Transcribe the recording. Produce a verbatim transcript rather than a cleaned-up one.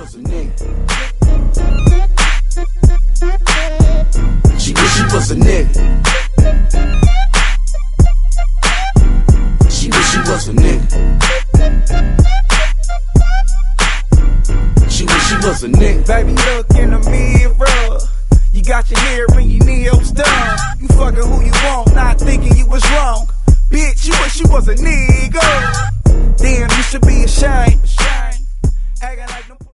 was a nigga. She wish she was a nigga. She wish she was a nigga. She wish she was a nigga. Baby, look in the mirror. You got your hair and your nails done. You fucking who you want, not thinking you was wrong. Bitch, you wish you was a nigga. Damn, you should be ashamed. Acting like no